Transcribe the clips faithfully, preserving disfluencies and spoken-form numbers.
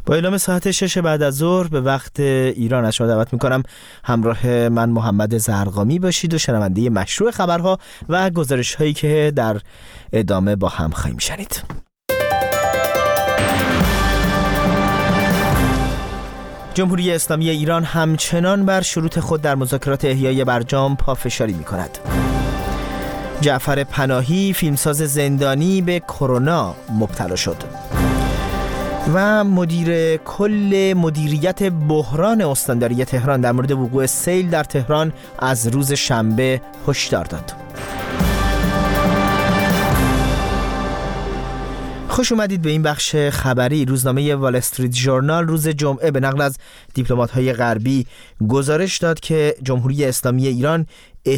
با اعلام ساعت شش بعد از ظهر به وقت ایران از شما دعوت میکنم همراه من محمد زرقامی باشید و شنونده مشروع خبرها و گزارش هایی که در ادامه با هم خواهیم شنید. جمهوری اسلامی ایران همچنان بر شروط خود در مذاکرات احیای برجام پافشاری میکند. جعفر پناهی فیلمساز زندانی به کرونا مبتلا شد و مدیر کل مدیریت بحران استانداری تهران در مورد وقوع سیل در تهران از روز شنبه هشدار داد. خوش اومدید به این بخش خبری. روزنامه وال استریت ژورنال روز جمعه به نقل از دیپلمات‌های غربی گزارش داد که جمهوری اسلامی ایران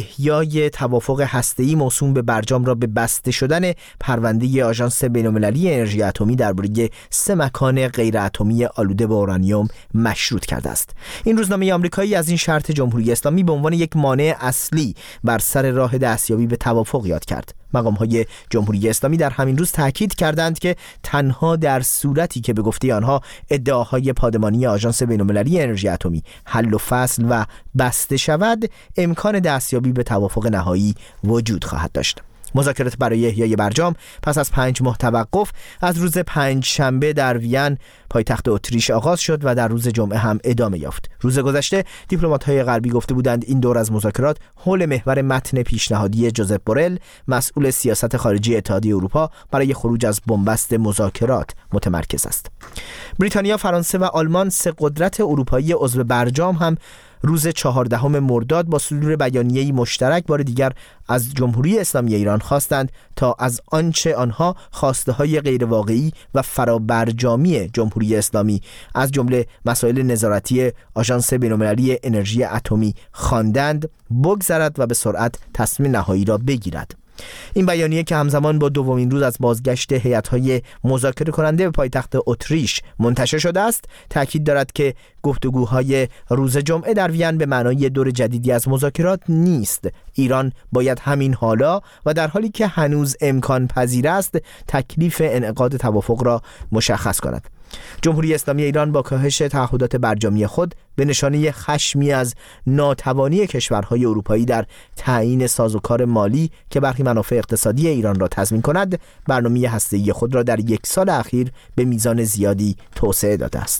احیای توافق هسته‌ای موسوم به برجام را به بسته شدن پرونده آژانس بین‌المللی انرژی اتمی درباره سه مکان غیر اتمی آلوده به اورانیوم مشروط کرده است. این روزنامه آمریکایی از این شرط جمهوری اسلامی به عنوان یک مانع اصلی بر سر راه دستیابی به توافق یاد کرد. مقام‌های جمهوری اسلامی در همین روز تاکید کردند که تنها در صورتی که به گفته آنها ادعاهای پادمانی آژانس بین‌المللی انرژی اتمی حل و فصل و بسته شود، امکان دستیابی به توافق نهایی وجود خواهد داشت. مذاکرات برای احیای برجام پس از پنج ماه توقف از روز پنج شنبه در وین پایتخت اتریش آغاز شد و در روز جمعه هم ادامه یافت. روز گذشته دیپلمات‌های غربی گفته بودند این دور از مذاکرات حول محور متن پیشنهادی جوزپ بورل مسئول سیاست خارجی اتحادیه اروپا برای خروج از بنبست مذاکرات متمرکز است. بریتانیا، فرانسه و آلمان، سه قدرت اروپایی عضو برجام هم روز چهاردهم مرداد با صدور بیانیه‌ای مشترک بار دیگر از جمهوری اسلامی ایران خواستند تا از آنچه آنها خواسته‌های غیرواقعی و فرابرجامی جمهوری اسلامی از جمله مسائل نظارتی آژانس بین‌المللی انرژی اتمی خواندند بگذرد و به سرعت تصمیم نهایی را بگیرد. این بیانیه که همزمان با دومین روز از بازگشت هیئت‌های مذاکره کننده به پایتخت اتریش منتشر شده است، تاکید دارد که گفتگوهای روز جمعه در وین به معنای دور جدیدی از مذاکرات نیست. ایران باید همین حالا و در حالی که هنوز امکان پذیر است تکلیف انعقاد توافق را مشخص کند. جمهوری اسلامی ایران با کاهش تعهدات برجامی خود به نشانه خشمی از ناتوانی کشورهای اروپایی در تعیین سازوکار مالی که برخی منافع اقتصادی ایران را تضمین کند، برنامه هسته‌ای خود را در یک سال اخیر به میزان زیادی توسعه داده است.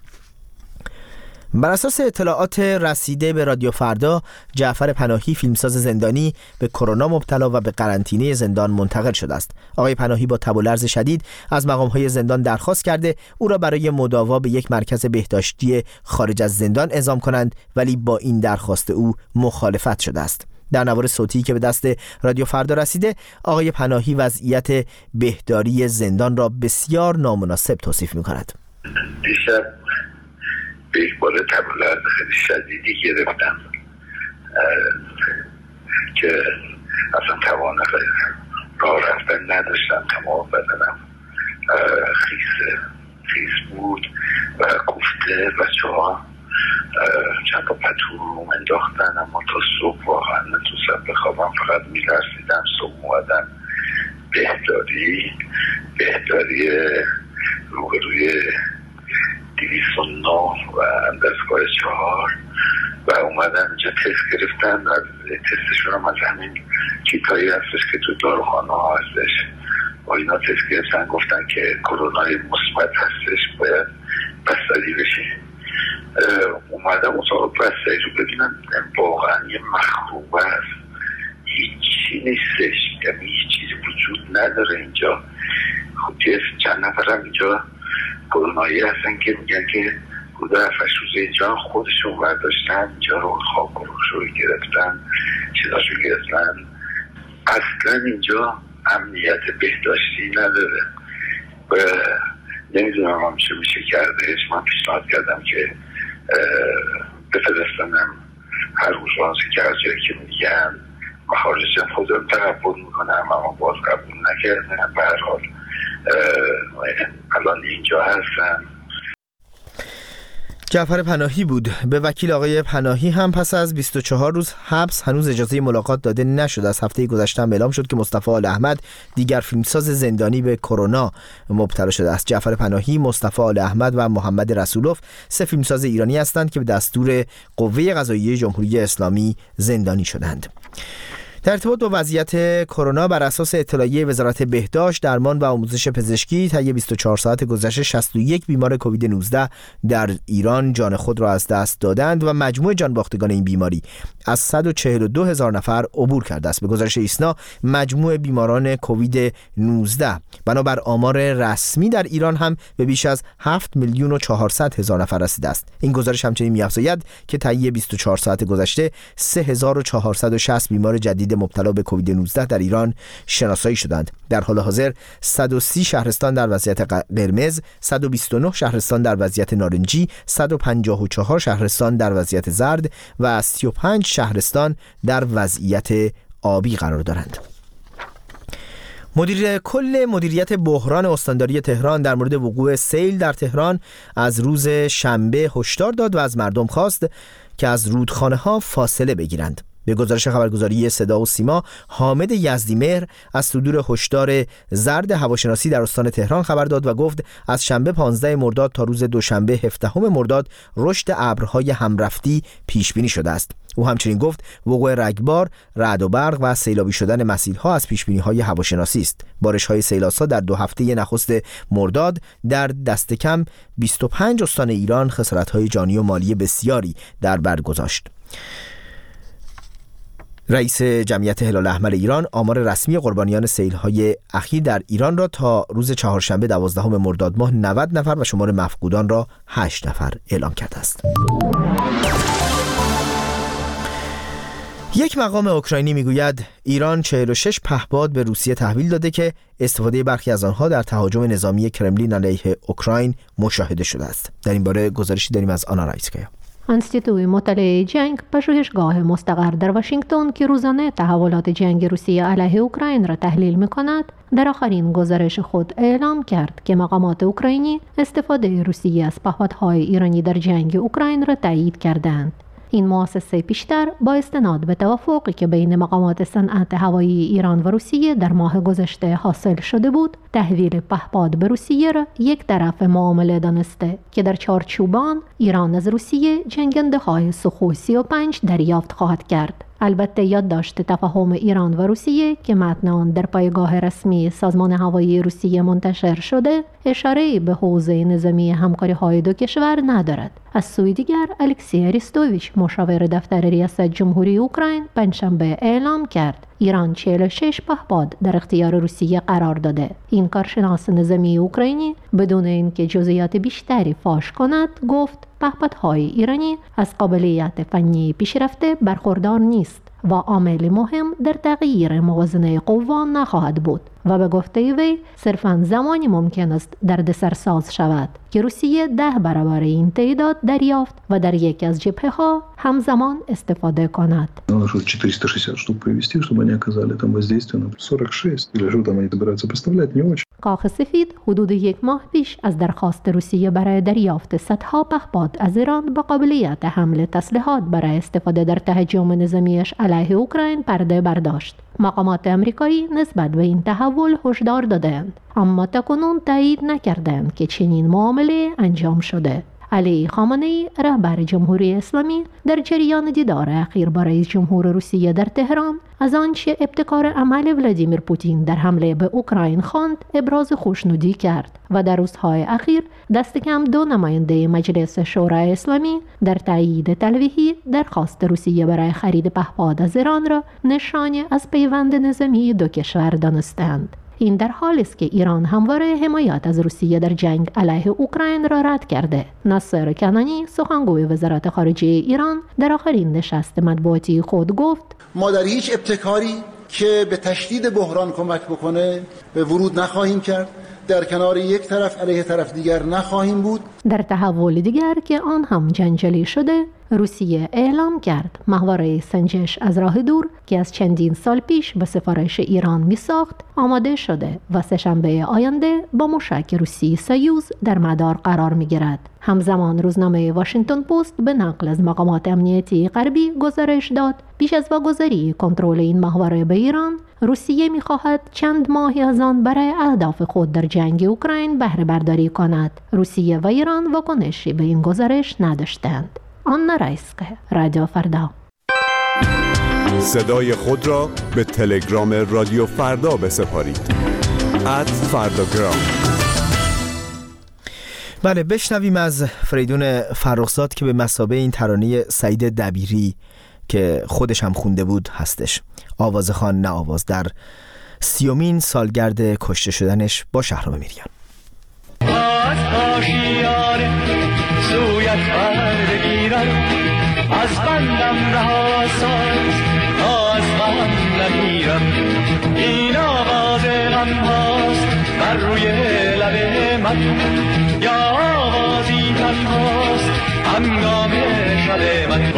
بر اساس اطلاعات رسیده به رادیو فردا، جعفر پناهی فیلمساز زندانی به کرونا مبتلا و به قرنطینه زندان منتقل شده است. آقای پناهی با تب و لرز شدید از مقام‌های زندان درخواست کرده او را برای مداوا به یک مرکز بهداشتی خارج از زندان اعزام کنند، ولی با این درخواست او مخالفت شده است. در نوار صوتی که به دست رادیو فردا رسیده، آقای پناهی وضعیت بهداری زندان را بسیار نامناسب توصیف می‌کند. دیشب به یک بار تب و لرز خیلی شدیدی گرفتم که اصلا توان راه رفتن نداشتم. تمام بدنم خیس خیس بود و کوفته و چهار چند تا پتو رو انداختن، اما تا صبح واقعا نتونستم بخوابم، فقط میلرزیدم. صبح اومدم بهداری بهداری روبروی دویست و نه و اندازگاه چهار و اومدن اینجا تست گرفتن و تستشون هم از همین کیتایی هستش که تو داروخانه ها هستش و اینا تست گرفتن، گفتن که کرونای مثبت هستش، باید بستری بشی. اومدم اتاق بستری رو ببینم، واقعا یه مخروبه هست، هیچی نیستش، یعنی هیچ چیزی وجود نداره اینجا. خب چند نفرم اینجا کرونایی هستن که میگن که حدود هفتش روز اینجا خودشون برداشتن، اینجا رو خواب رو گرفتن، چیزاشو گرفتن. اصلا اینجا امنیت بهداشتی نداره و نمیدونم هم چه میشه کردهش. من پیشنهاد کردم که بفرستنم هر روزانسی که از جایی که میگن مخارجم خودم تقبل میکنم، اما باز قبول نکردم. به هر حال الان اینجا هستم. جعفر پناهی بود. به وکیل آقای پناهی هم پس از بیست و چهار روز حبس هنوز اجازه ملاقات داده نشد. از هفته گذشته هم اعلام شد که مصطفی آل احمد دیگر فیلمساز زندانی به کرونا مبتلا شده است. جعفر پناهی، مصطفی آل احمد و محمد رسولوف سه فیلمساز ایرانی هستند که به دستور قوه قضاییه جمهوری اسلامی زندانی شدند. در ارتباط با وضعیت کرونا بر اساس اطلاعیه وزارت بهداشت، درمان و آموزش پزشکی طی بیست و چهار ساعت گذشته شصت و یک بیمار کووید نوزده در ایران جان خود را از دست دادند و مجموع جانباختگان این بیماری از صد و چهل و دو هزار نفر عبور کرده است. به گزارش ایسنا مجموع بیماران کووید نوزده بنابر آمار رسمی در ایران هم به بیش از هفت میلیون و چهارصد هزار نفر رسیده است. این گزارش همچنین می‌افزاید که طی بیست و چهار ساعت گذشته سه هزار و چهارصد و شصت بیمار جدید مبتلا به کووید نوزده در ایران شناسایی شدند. در حال حاضر صد و سی شهرستان در وضعیت قرمز، صد و بیست و نه شهرستان در وضعیت نارنجی، صد و پنجاه و چهار شهرستان در وضعیت زرد و سی و پنج شهرستان در وضعیت آبی قرار دارند. مدیر کل مدیریت بحران استانداری تهران در مورد وقوع سیل در تهران از روز شنبه هشدار داد و از مردم خواست که از رودخانه‌ها فاصله بگیرند. به گزارش خبرگزاری صدا و سیما، حامد یزدیمهر از صدور هشدار زرد هواشناسی در استان تهران خبر داد و گفت از شنبه پانزدهم مرداد تا روز دوشنبه هفدهم مرداد رشد ابرهای همرفتی پیش بینی شده است. او همچنین گفت وقوع رگبار، رعد و برق و سیلابی شدن مسیرها از پیش بینی های هواشناسی است. بارش‌های سیلاسا در دو هفته نخست مرداد در دست کم بیست و پنج استان ایران خسارت‌های جانی و مالی بسیاری در بر گذاشت. رئیس جمعیت هلال احمر ایران آمار رسمی قربانیان سیل‌های اخیر در ایران را تا روز چهارشنبه دوازدهم مرداد ماه نود نفر و شمار مفقودان را هشت نفر اعلام کرده است. یک مقام اوکراینی میگوید ایران چهل و شش پهپاد به روسیه تحویل داده که استفاده برخی از آنها در تهاجم نظامی کرملین علیه اوکراین مشاهده شده است. در این باره گزارشی داریم از آنا رایسکایا. انستیتوی مطالعه جنگ پژوهشگاه مستقر در واشنگتن که روزانه تحولات جنگ روسیه علیه اوکراین را تحلیل می‌کند، در آخرین گزارش خود اعلام کرد که مقامات اوکراینی استفاده روسیه از پهپادهای ایرانی در جنگ اوکراین را تایید کردند. این مؤسسه پیشتر با استناد به توافقی که بین مقامات صنعت هوایی ایران و روسیه در ماه گذشته حاصل شده بود، تحویل پهپاد به روسیه را یک طرف معامله دانسته که در چارچوب آن ایران از روسیه جنگنده‌های سوخوی سی و پنج دریافت خواهد کرد. البته یادداشت تفاهم ایران و روسیه که متن آن در پایگاه رسمی سازمان هوایی روسیه منتشر شده اشاره‌ای به حوزه نظامی همکاری‌های دو کشور ندارد. از سوی دیگر الکسی اریستوویچ مشاور دفتر ریاست جمهوری اوکراین پنجشنبه اعلام کرد ایران چهل و شش پهپاد در اختیار روسیه قرار داده. این کارشناس نظامی اوکراینی بدون اینکه جزئیات بیشتری فاش کند گفت پهپادهای ایرانی از قابلیت فنی پیشرفته برخوردار نیست و عامل مهم در تغییر موازنه قوا نخواهد بود و به گفته وی صرفاً زمانی ممکن است دردسرساز شود که روسیه ده برابر این تعداد دریافت و در یکی از جبهه‌ها همزمان استفاده کند. چهارصد و شصت штук привести, чтобы они оказали там воздействие на сорок шесть или что там они собираются поставлять, не очень. کاخ سفید حدود یک ماه پیش از درخواست روسیه برای دریافت صدها پهپاد از ایران با قابلیت حمل تسلیحات برای استفاده در تهاجم نظامیش علیه اوکراین پرده برداشت. مقامات امریکایی نسبت به این تحول هشدار دادند، اما تاکنون تایید نکردند که چنین معامله انجام شده. علی خامنه‌ای رهبر جمهوری اسلامی در جریان دیدار اخیر با رئیس جمهور روسیه در تهران از آنچه ابتکار عمل ولادیمیر پوتین در حمله به اوکراین خواند ابراز خوشنودی کرد و در روزهای اخیر دست کم دو نماینده مجلس شورای اسلامی در تایید تلویحی درخواست روسیه برای خرید پهپاد از ایران را نشانه از پیوند نظامی دو کشور دانستند. این در حالی است که ایران همواره حمایت از روسیه در جنگ علیه اوکراین را رد کرده. ناصر کنانی سخنگوی وزارت خارجه ایران در آخرین نشست مطبوعاتی خود گفت ما در هیچ ابتکاری که به تشدید بحران کمک بکنه به ورود نخواهیم کرد، در کنار یک طرف علیه طرف دیگر نخواهیم بود. در تحول دیگر که آن هم جنجالی شده، روسیه اعلام کرد ماهواره سنجش از راه دور که از چندین سال پیش به سفارش ایران می ساخت آماده شده و سه‌شنبه آینده با موشک روسی سایوز در مدار قرار می گیرد. همزمان روزنامه واشنگتن پست به نقل از مقامات امنیتی غربی گزارش داد پیش از واگذاری کنترل این ماهواره به ایران، روسیه می خواهد چند ماهی از آن برای اهداف خود در جنگ اوکراین بهره برداری کند. روسیه و ایران واکنشی به این گزارش نداشتند. آنا رایسکه، رادیو فردا. صدای خود را به تلگرام رادیو فردا بسپارید. ات فرداگرام. بله، بشنویم از فریدون فرخزاد که به مثابه این ترانه سعید دبیری که خودش هم خونده بود هستش. آواز خان نه آواز، در سیومین سالگرد کشته شدنش با شهرام میریان. از آشیار سویت بردگیرم، از بندم رها ساز از غم نگیرم. این آواز غم هاست بر روی لب من، یا آوازی تنهاست هنگام شب من.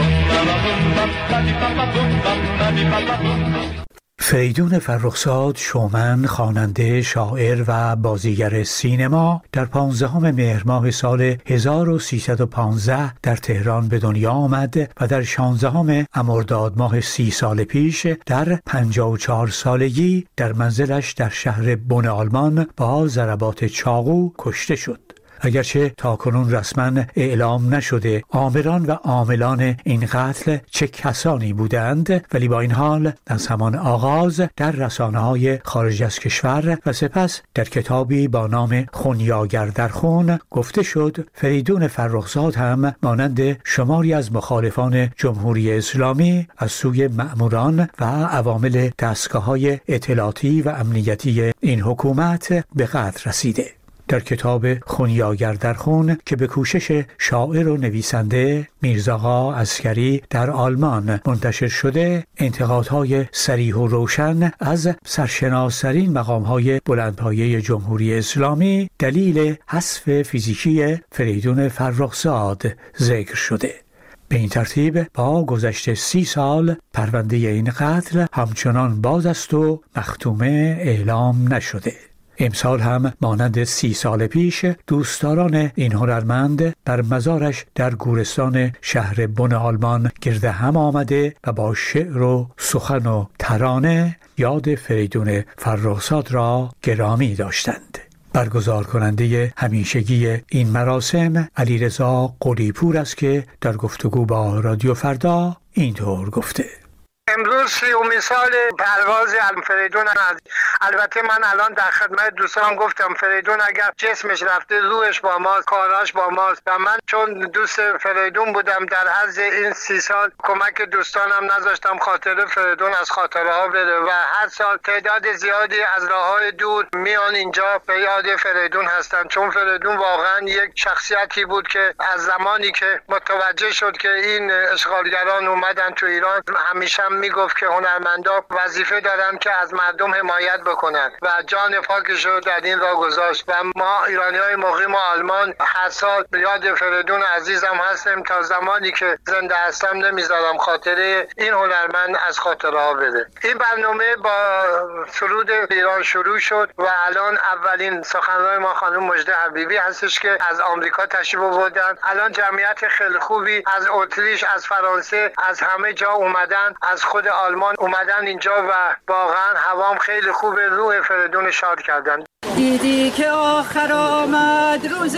فریدون فرخزاد، شومن، خواننده، شاعر و بازیگر سینما، در پانزدهم مهر ماه سال هزار و سیصد و پانزده در تهران به دنیا آمد و در شانزدهم مرداد ماه سی سال پیش در پنجاه و چهار سالگی در منزلش در شهر بن آلمان با ضربات چاقو کشته شد. اگرچه تاکنون رسما اعلام نشده آمران و عاملان این قتل چه کسانی بودند، ولی با این حال از همان آغاز در رسانه‌های خارج از کشور و سپس در کتابی با نام خونیاگر در خون گفته شد فریدون فرخزاد هم مانند شماری از مخالفان جمهوری اسلامی از سوی مأموران و عوامل دستگاه‌های اطلاعاتی و امنیتی این حکومت به قتل رسیده. در کتاب خونیاگر در خون که به کوشش شاعر و نویسنده میرزاغا عسکری در آلمان منتشر شده، انتقادهای صریح و روشن از سرشناس‌ترین مقام‌های بلندپایه جمهوری اسلامی دلیل حذف فیزیکی فریدون فرخزاد ذکر شده. به این ترتیب با گذشت سی سال پرونده این قتل همچنان باز است و مختومه اعلام نشده. امسال هم مانند سی سال پیش دوستداران این هنرمند بر مزارش در گورستان شهر بن آلمان گرد هم آمده و با شعر و سخن و ترانه یاد فریدون فرخزاد را گرامی داشتند. برگزار کننده همیشگی این مراسم علیرضا قلی‌پور است که در گفتگو با رادیو فردا اینطور گفته: امروز سیومین سال پرواز فریدون است. البته من الان در خدمت دوستان گفتم فریدون اگر جسمش رفته روحش با ماست، کاراش با ماست و من چون دوست فریدون بودم در عرض این سی سال کمک دوستانم نذاشتم خاطر فریدون از خاطره ها بره و هر سال تعداد زیادی از راههای دور میان اینجا به یاد فریدون هستن، چون فریدون واقعا یک شخصیتی بود که از زمانی که متوجه شد که این اشغالگران اومدن تو ایران همیشه میگفت که هنرمندا وظیفه دارن که از مردم حمایت بکنن و جان پاکش رو در این راه گذاشت و ما ایرانی‌های مقیم آلمان هر سال یاد فریدون عزیزم هستیم. تا زمانی که زنده هستم نمیذارم خاطره این هنرمند از خاطره ها بره. این برنامه با سرود ایران شروع شد و الان اولین سخنران ما خانم مژده حبیبی هستش که از آمریکا تشریف آوردن. الان جمعیت خیلی خوبی از اتریش، از فرانسه، از همه جا اومدن، از خود آلمان اومدن اینجا و واقعا هوام خیلی خوبه. روح فریدون شاد کردن. دیدی که آخر آمد روز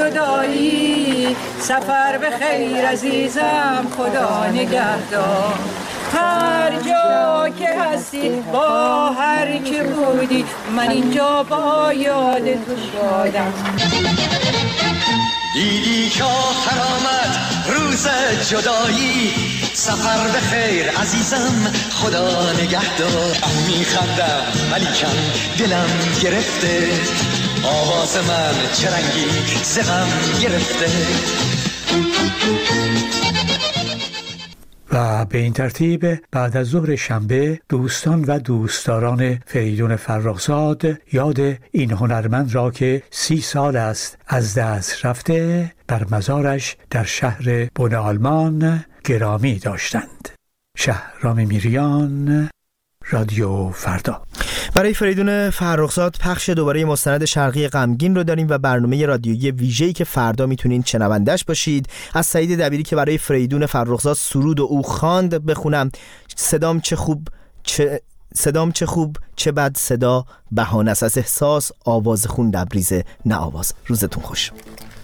جدایی، سفر به خیر عزیزم خدا نگهدار. هر جا که هستی با هر که بودی من اینجا با یاد تو شادم. دیدی که آخر آمد روز جدایی، سفر به خیر عزیزم خدا نگهدار. میخندم ولیکن دلم گرفته، آواز من چه رنگی ز غم گرفته. و به این ترتیب بعد از ظهر شنبه دوستان و دوستداران فریدون فرخزاد یاد این هنرمند را که سی سال است از دست رفته بر مزارش در شهر بن آلمان گرامی داشتند. شهرام میریان، رادیو فردا. برای فریدون فرخزاد پخش دوباره مستند شرقی غمگین رو داریم و برنامه رادیویی ویژه‌ای که فردا میتونین شنوندش باشید. از سعید دبیری که برای فریدون فرخزاد سرود و او خواند بخونم. صدام چه خوب چه صدام چه خوب چه بد صدا بهانه است، از احساس آواز خون لبریز نه آواز. روزتون خوش.